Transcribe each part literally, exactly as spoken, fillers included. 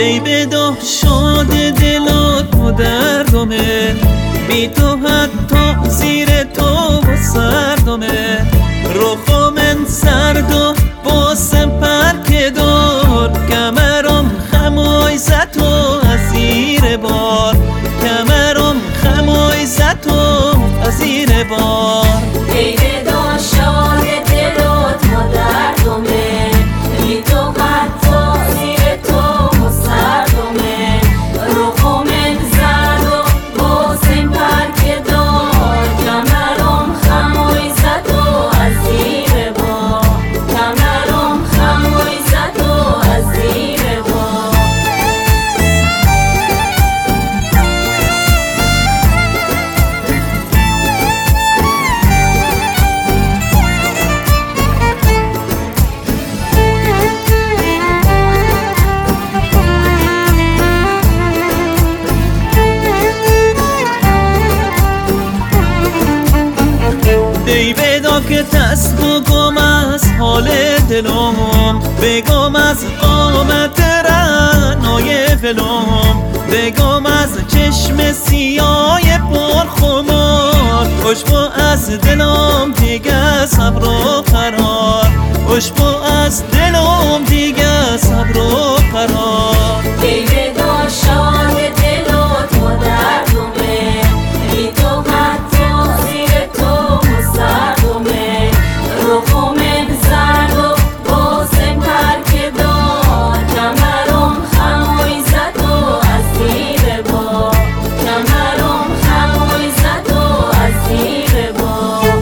ای بدا شاد دلات و دردمه، بی تو حتی زیر تو و سردمه. رخا من سرد و باسم پرک دار، کمرم خمای زد تو از زیر بار، کمرم خمای زد تو از زیر بار. ای بدا شاد دلات و دردمه، بی تو حتی زیر تو و سردمه. رخا من زرد و باسم پرک دار، کمرم خمای زد تو از زیر بار، کمرم خمای زد تو از زیر بار. ای بدا که دست بگم از حال دلم، بگم از قامت رعنای فلم، بگم از چشم سیاه پرخمار. خوشبو از دلم دیگه صبر و قرار، خوشبو از دلم دیگه صبر و قرار. ای بدا شاد دلات و دردمه، بی تو حتی زیر تو و سردمه. رخا من زرد و باسم پرک دار، کمرم خمای زد تو از زیر بار، کمرم خمای زد تو از زیر بار.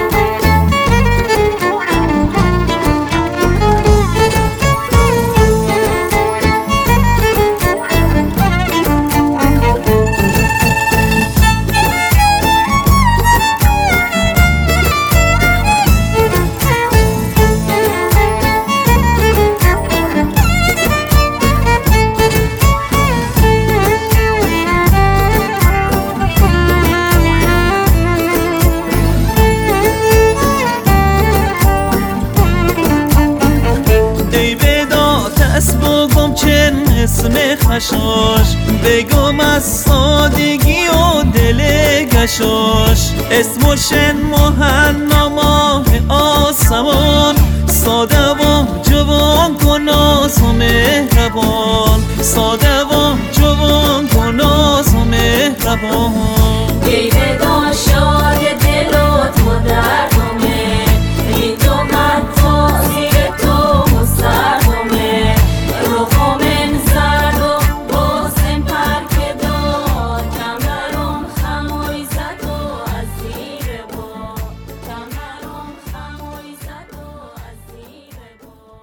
بگم چه اسم خشاش، بگم از سادگی و دل گشاش. اسمشن مهنا ماه آسمان، ساده و جوان کناز و مهربان، ساده و جوان کناز و مهربان. ای بدا شاد دلات و دردمه، بی تو حتی زیر تو و سردمه. رخا من زرد و باسم پرک دار، کمرم خمای زد تو از زیر بار، کمرم خمای زد تو از زیر بار.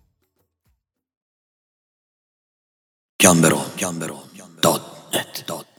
گمبرو گمبرو دات نت